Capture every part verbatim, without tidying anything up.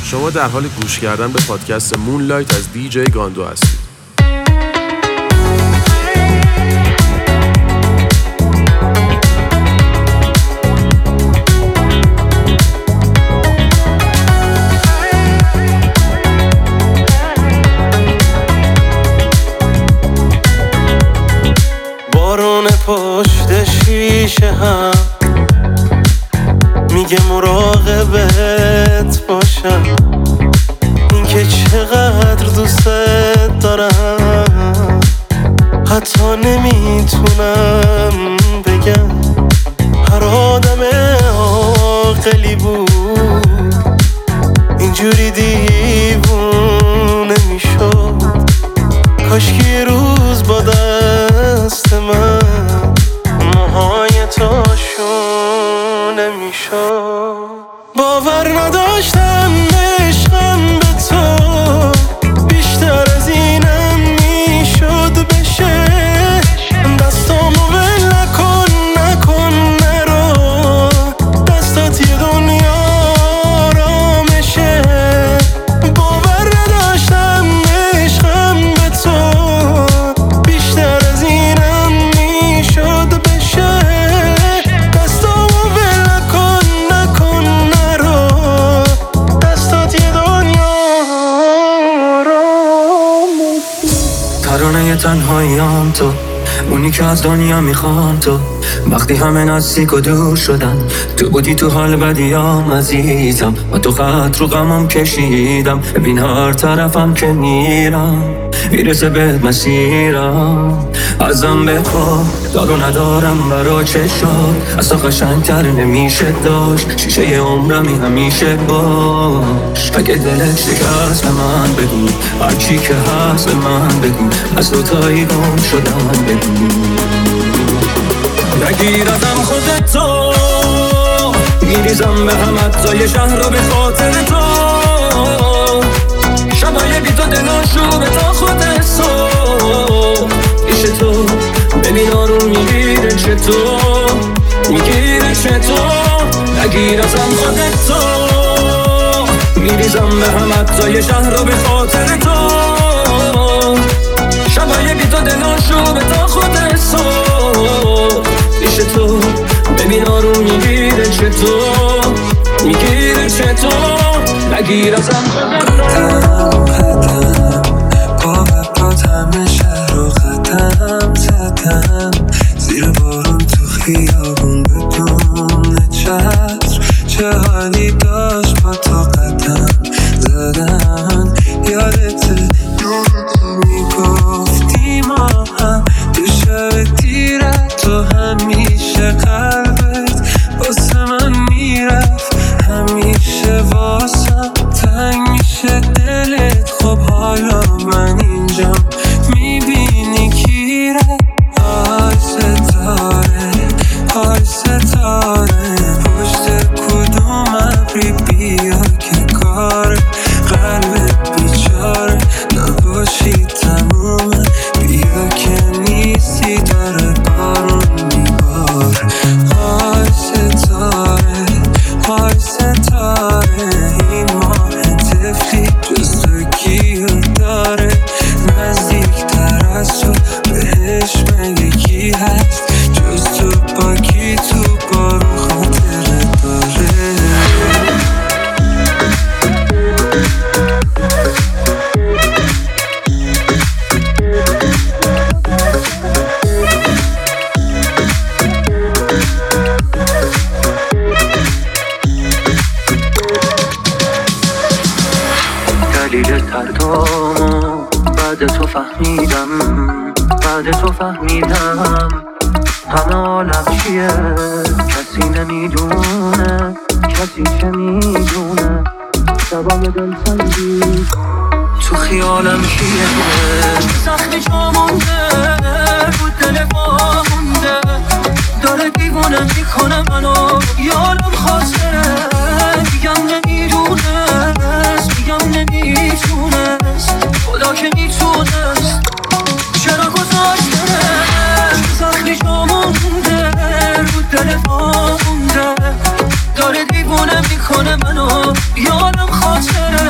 شما در حال گوش کردن به پادکست مونلایت از دی جی گاندو هستید. بارون پشت شیشه هم میگه مراقبت باشم، این که چقدر دوست دارم حتی نمیتونم بگم. هر آدم عاقلی بود اینجوری دیوونه میشد، کاش که یه روز با دست من موهای تو شونه میشد. باور نداشتم عشقم به تو بیشتر از اینم میشد بشه. دستامو ول نکن نکن نرو، دستات یه دنیا آرامشه. باور نداشتم عشقم به تو بیشتر از اینم میشد بشه. دستامو ول نکن نکن نرو، دستات یه دنیا آرامشه. ترانه تنهاییام تو، اونی که از دنیا میخوام تو. وقتی همه نزدیک و دور شدن تو بودی تو حال بدیام عزیزم. با تو خط رو غمم کشیدم، ببین هر طرفم که میرم میرسه به مسیرم. ازم بخوا دارو ندارم برا چشات، از تو قشنگتر نمیشه داشت. شیشه عمرمی همیشه باش. اگه دلت شکست به من بگو، هرچی که هست به من بگو، از دوتایی گم شدن بگو. نگیر ازم خودتو، میریزم به هم اجزای شهر رو به خاطر تو. شبای بی تو دلاشو به تا خود صبح پیش تو. ببین آروم میگیره چطور، میگیره چطور. نگیر ازم خودتو، میریزم به هم اجزای شهر رو به خاطر تو. شبای بی تو دلاشو به تا خود صبح پیش تو. ببین آروم میگیره چطور، میگیره چطور. نگیر ازم قدم قدم پا به پات همه شهر رو قدم زدم، زیر بارون تو خیابون بدون چتر. چه حالی داشت با تو قدم زدن. یادته میگفتی ما هم تو شب دیرت تو همیشه قلبت واسه من میرفت، همیشه واسم تنگ میشه دلت. خب حالا من اینجام میبینی کی رفت. آی ستاره آی ستاره پشت کدوم ابری بیا که کار قلبت بیچاره نباشی تمومه. بیا که نیستی داره بارون میباره. آی ستاره آی ستاره این ماه تفلی جز تو کیو داره. نزدیکتر از تو بهش مگه کی هست جز تو، با کی تو بارون خاطره داره. دلیل تردامو بعد تو فهمیدم، بعد تو فهمیدم همه عالم چیه. کسی نمیدونه کسی چه میدونه. شبای دل سنگی تو خیالم کیه. زخمی جا مونده بود دل ما مونده، داره دیوونه میکنه منو. یادم خاطره میگم نمیدونست، میگم نمیتونست، خدا که میتونست. چرا گذاشته زخمی جا مونده بود دل ما مونده، داره دیوونه میکنه منو. یادم خاطره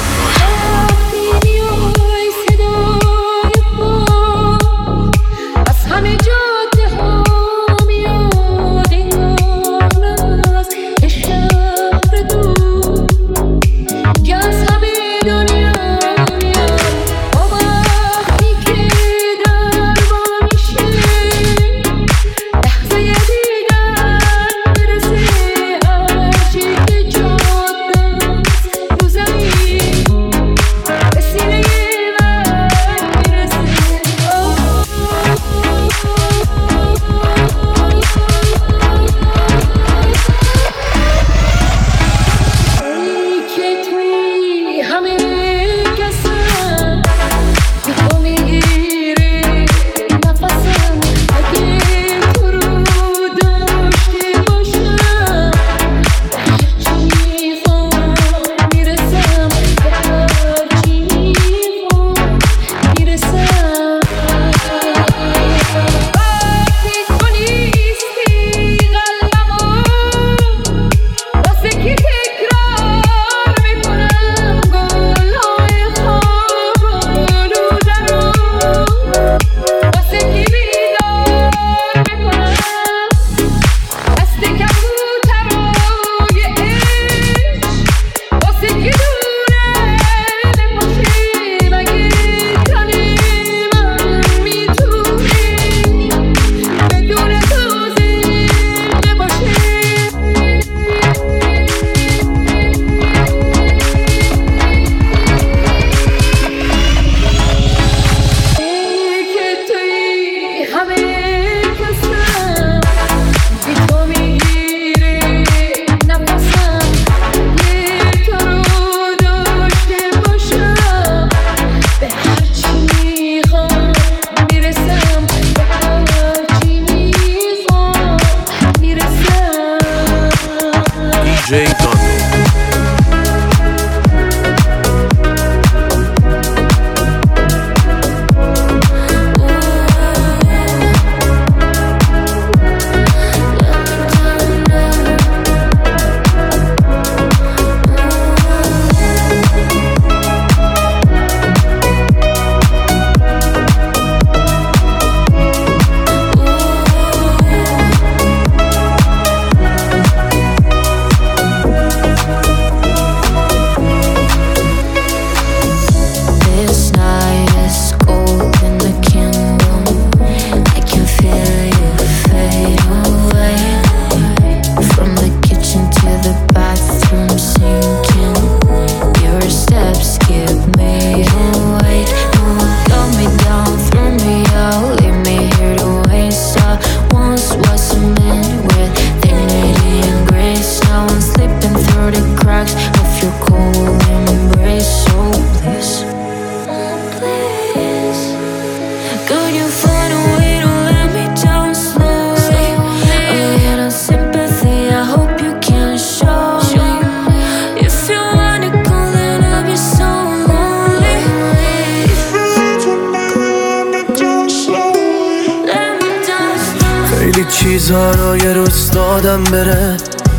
چیزا رو یه روز دادم بره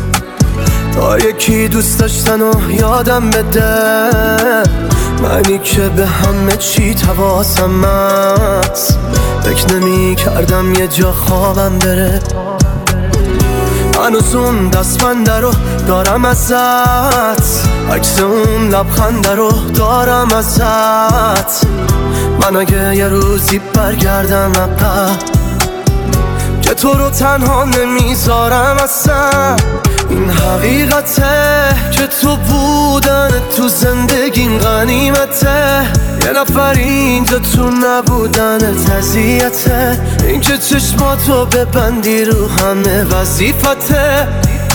تا یکی دوست داشتن و یادم بده منی که به همه چی حواسم هست فکر نمی کردم یه جا خوابم بره هنوز اون دستبنده رو دارم ازت عکس اون لبخنده رو دارم ازت من اگه یه روزی برگردم عقب که تو رو تنها نمیذارم اصلا این حقیقته که تو بودن تو زندگیم غنیمته یه نفر اینجا تو نبودن تضییته این که چشماتو ببندی رو همه وظیفته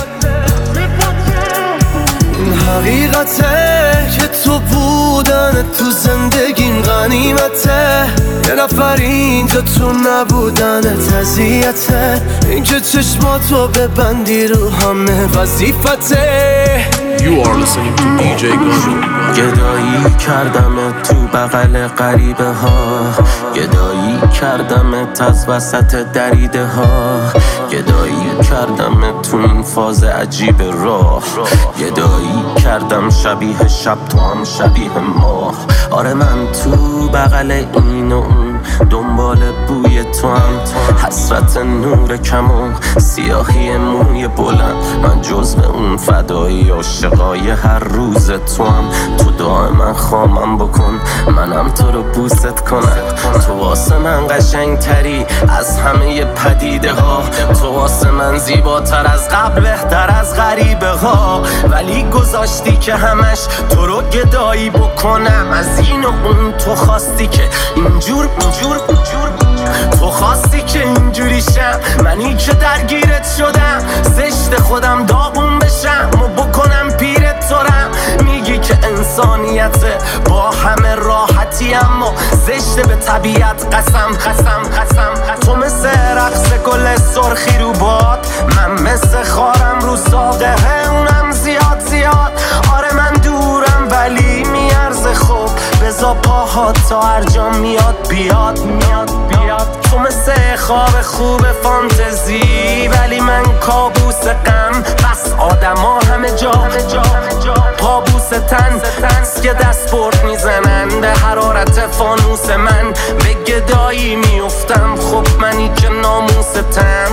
این حقیقته که تو بودن تو زندگیم غنیمته یه نفر اینجا تو نبودن تضییته این که چشماتو ببندی رو همه وظیفته You are listening to دی جی Gano. گدایی کردم تو بغل غریبه ها، گدایی کردمت از وسط دریده ها، گدایی کردم تو این فاز عجیب راه، گدایی کردم شبیه شب تو هم شبیه ماه. آره من تو بغل این و اون دنبال بوی تو هم، حسرت نور کم و سیاهی موی بلند، من جزو اون فدایی عاشقای هر روز تو هم. تو دعای من خامم بکن منم تو رو بوست کنم، تو واسه من قشنگ تری از همه پدیده ها، تو واسه من زیباتر از قبل بهتر از غریبه ها. ولی گذاشتی که همش تو رو گدایی بکنم، از این و اون تو خواستی که اینجور اینجور اینجور تو خواستی که اینجوری شم، منی که درگیرت شدم، زشت خودم داغون بشم و بکنم پیرت ترم. میگی که انسانیت با همه راحتی، اما زشت به طبیعت قسم قسم قسم. تو مثل رقص گل سرخی رو باد، من مثل خارم رو ساقه اونم زیاد زیاد. آره من دورم ولی میارزه، خوب بزا پاها تا هر جا میاد بیاد میاد بیاد. تو مثل خواب خوب فانتزی ولی من کابوس غم، بس آدم ها همه جا پابوس تن تنس که دست برد میزنن به حرارت فانوس من، به گدایی میفتم خب منی که ناموستم.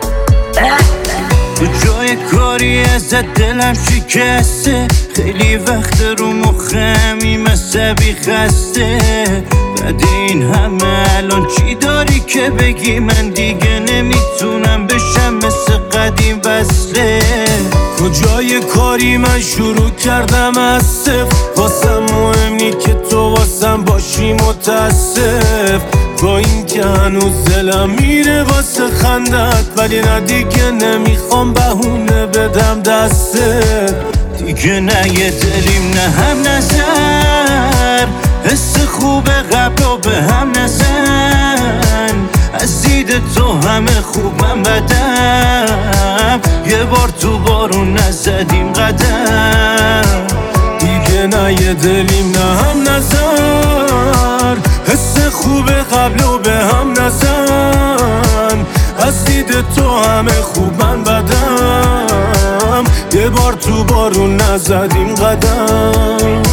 تو جای کاری ازت دلم شکسته، خیلی وقت رو مخمی مثل بی خسته. بعد این همه الان چی داری که بگی؟ من دیگه نمیتونم بشم مثل قدیم وصله. کجای کاری من شروع کردم از صفر، واسم مهم نی که تو واسم باشی متاسف. با این که هنوز دلم میره واسه خندت، ولی نه دیگه نمیخوام بهونه بدم دستت. دیگه نه یه دلیم نه هم نظر، حس خوب قبل و به هم نزن. از دید تو همه خوب من بدم، یه بار تو بارون نزدیم قدم. دیگه نه یه دلیم نه هم نظر، حس خوب قبل و به هم نزن. از دید تو همه خوب من بدم، یه بار تو بارون نزدیم قدم.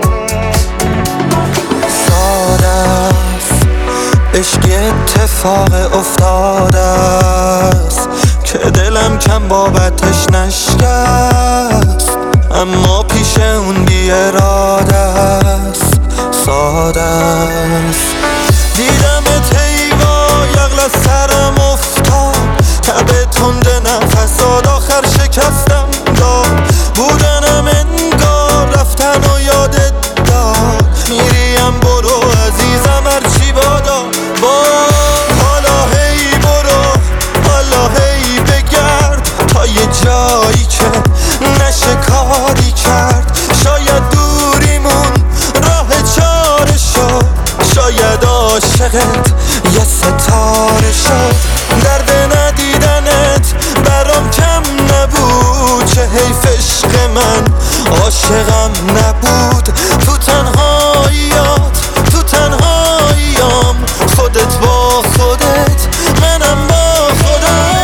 سادست عشق اتفاق افتاده است که دلم کم بابتش نشکست، اما پیش اون بی اراده است. ساده است دیدم تیوا یغل از سرم افتاد، تبه تنده نفس آخر شکستم داد. بودنم انگار رفتن و یادت داد، میریم برو عزیزم هرچی بادا. با حالا هی برو حالا هی بگرد تا یه جایی که نشه کاری کرد. شاید دوریمون راه چاره شد، شاید عاشقت یه ستاره شد. درد ندیدنت برام کم نبود، چه حیف عشق من عاشقم نبود. تو تنهاییات تو تنهاییام، خودت با خودت منم با خودم.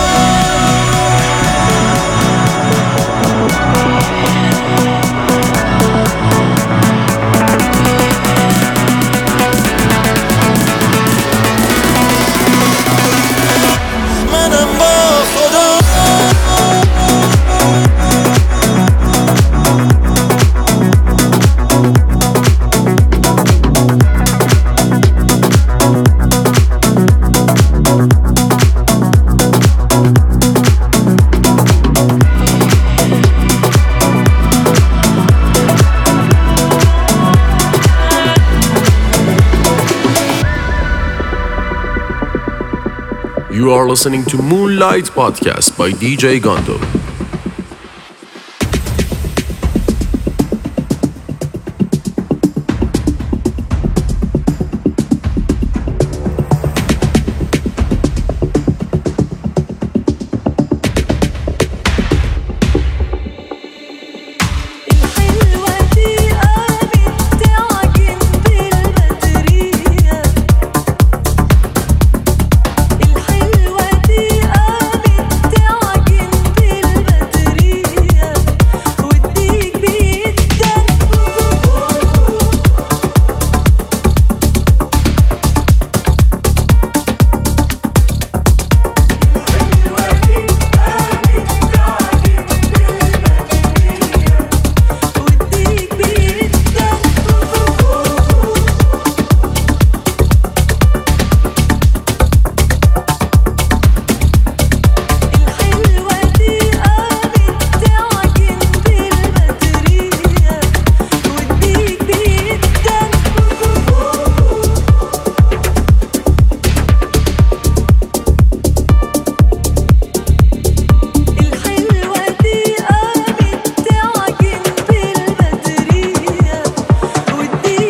You are listening to Moonlight Podcast by D J Gondo. الحلوة دي قامت تعجن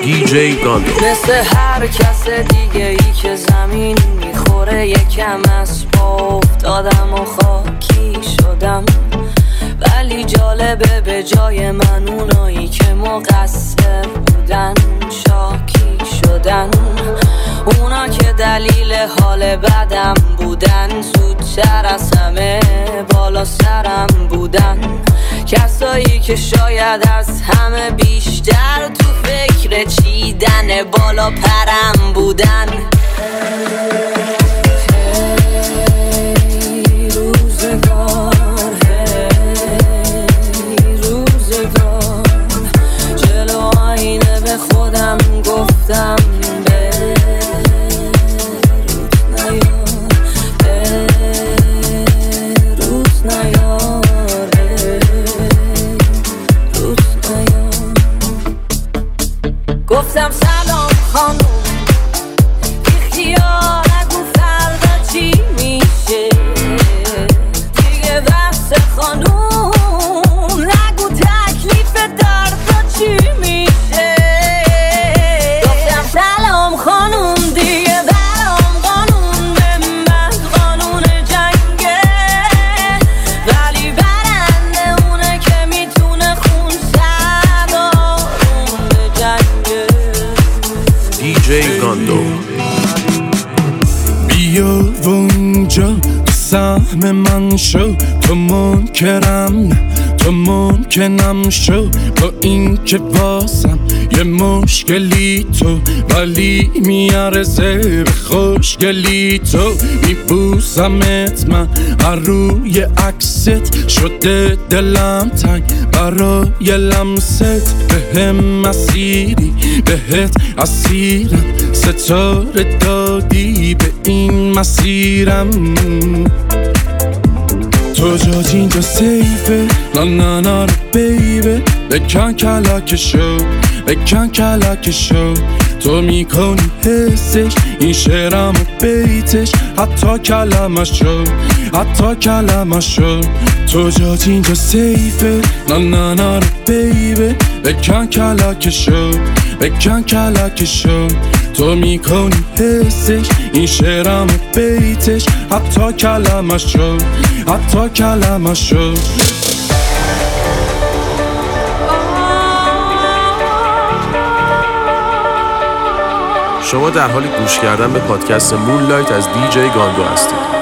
دیجی گاندو. مثل هر کس دیگه ای که زمین میخوره یکم از پا افتادم و خاکی شدم، ولی جالبه به جای من اونایی که مقصر بودن شاکی شدن. اونا که دلیل حال بدم بودن زودتر از همه بالا سرم بودن. کسایی که شاید از همه بیشتر تو فکر چیدن بالا پرم بودن. هی روزگار، هی روزگار، جلو آینه به خودم گفتم گفتم سلام خانوم، بیخیال نگو فردا چی میشه دیگه بس خانوم، نگو تکلیف دردا چی میشه. گفتم سلام خانوم دیگه برام قانون به من قانون جنگه، ولی برنده اونه که میتونه خون سردارون به جنگه. دیجی گاندو. بیا و اونجا تو سهم من شو، تو منکرم نه تو ممکنم شو، با این که واسم یه مشکلی تو، ولی میارزه به خوشگلی تو. میبوسمت من هر روی عکست، شده دلم تنگ برای لمست. به هم مسیری بهت اسیرم، ستاره دادی به این مسیرم. تو جات اینجا سیفه، نا نا نا بیبه، بکن کلاکشو بکن کلاکشو. تو میکنی حسش این شعرم و بیتش، حتی کلمشو حتی کلمشو. تو جات اینجا سیفه، نا نا نا بیبه، بکن کلاکشو بکن کلاکشو. تو میکنی حسش این شعرم و بیتش، حتی کلمشو حتی کلمشو. شما در حال گوش کردن به پادکست مونلایت از دیجی گاندو هستید.